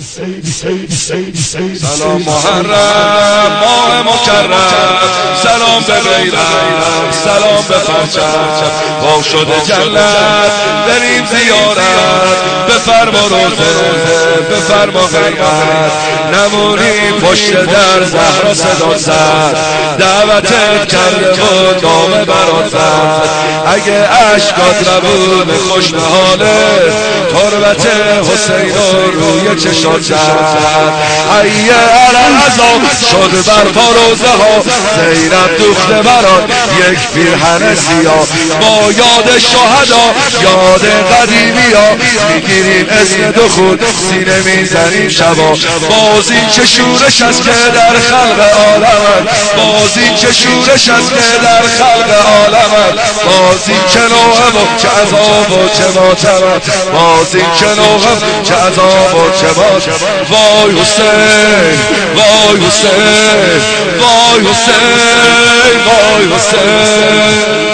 سلام محرم ماه مکرم، سلام به بیرق، سلام به پرچم، وا شده جنت بریم زیارت، بفرما روزه بفرما خیرت، نمونی پشت در زهرا صدا زد، دعوتت کرده و نامه برات زد، اگه عشقات نبود خوش به حاله، تربت حسین روی چشات زد، ایه العزا شد برپا روزه ها، زینب دوخته برات یک پیرهن سیاه، با یاد شهدا یاد قدیمی ها، میگیریم اسم دخول سینه میزنیم شبا، بازی چه شورش است که در خلق عالمت، بازی چه شورش است که در خلق عالمت، بازی چه نوعه و چه عذاب و چه ماتمت، بازی چه نوعه چه عذاب و چه ماتمت، وای حسین وای حسین وای حسین وای حسین.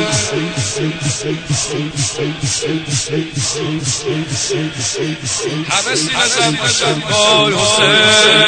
همه سینه زن بشن وای حسین.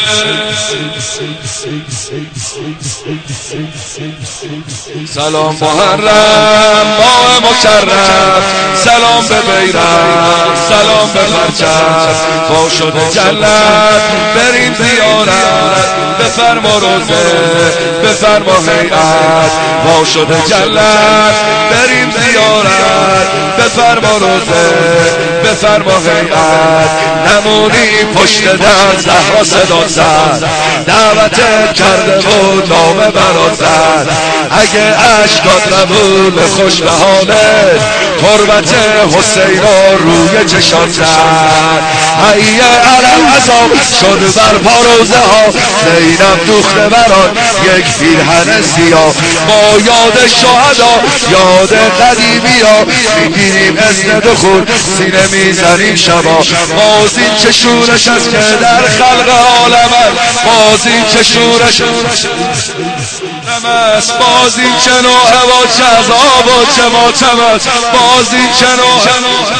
سلام محرم ماه مکرم، سلام به بیرق، سلام به پرچم، وا شده جنت بریم زیارت، بفرما روزه بفرما هیئت، وا شده جنت بریم زیارت، بفرما روزه بفرما هیئت، نمونی پشت در زهرا صدا زد، دعوتت کرده و نامه برات زد، اگه عشقات نبود خوش به حالت، تربت حسین روی چشات زد، ایه العزا شد برپا روزه ها، زینب دوخته برات یک پیرهن سیاه، با یاد شهدا یاد قدیمی ها، میگیریم اسم دخول سینه میزنیم شبا، بازی چه شورش است که در خلق عالمت، بازی چه شورش است، بازی چه نوعه و چه عذاب و چه ماتمت، بازی چه نوعه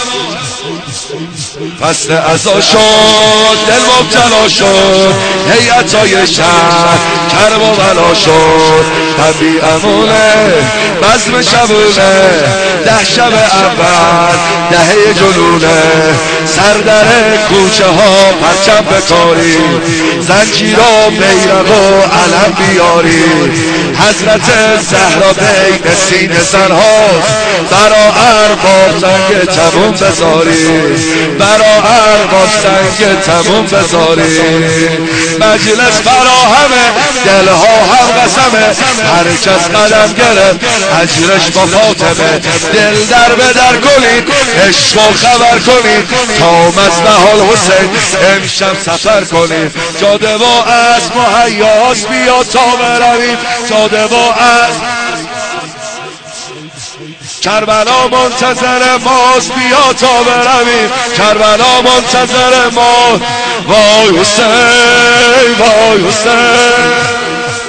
فصل عزا شد دل مبتلا شد، هیئتای شهر کرب و بلا شد، طبیع امونه بزم شبونه، 10 شب اول دهه جنونه، سردر کوچه ها پرچم بکاری، زنجیر و بیرق و علم بیاری، حضرت زهرا بین سینه زنهاست، برا ارباب سنگ تموم بذاری، برا ارباب سنگ تموم بذاری، مجلس فراهمه دلها هم قسمه، هر کس قدم گرفت اجرش با فاطمه، دل در به در کنید عشق و خبر کنید، تا مذبح الحسین امشب سفر کنید، جاده و اسب مهیاست بیا تا برویم، جاده و اسب کربلا منتظر ماست بیا تا برویم، کربلا منتظر ما، وای حسین وای حسین.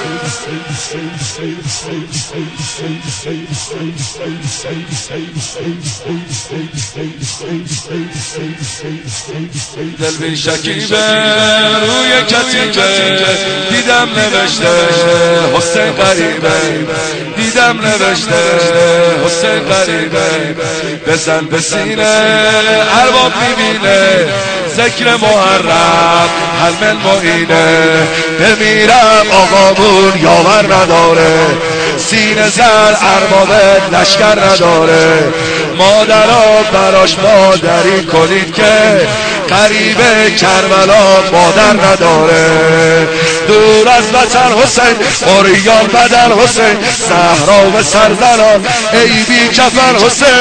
دل بی شکیبه روی کتیبه، دیدم نوشته حسین غریبه، دیدم نوشته حسین غریبه، بزن به سینه ارباب میبینه، ذکر محرم حلم المعینه، بمیرم آقامون یاور نداره، سینه زر اربابت لشکر نداره، مادرها براش مادری کنید که قریب کربلا مادر نداره، دور از وطن حسین اوریان بدن حسین، صحرا و سرزنان ای بی کفن حسین،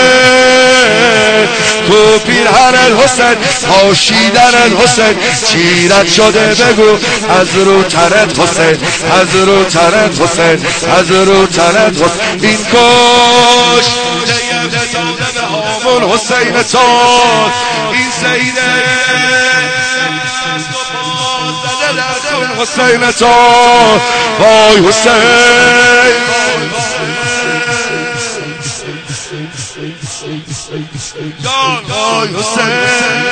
تو پیرهن الحسین پاشیدن الحسین، چیرت شده بگو از رو تنت حسین، از رو تنت حسین، از رو تنت حسین، این کش به هامون حسین تو، این سیده حسین تو، وای حسین. جان وای حسین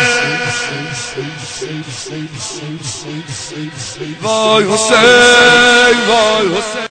وای حسین وای حسین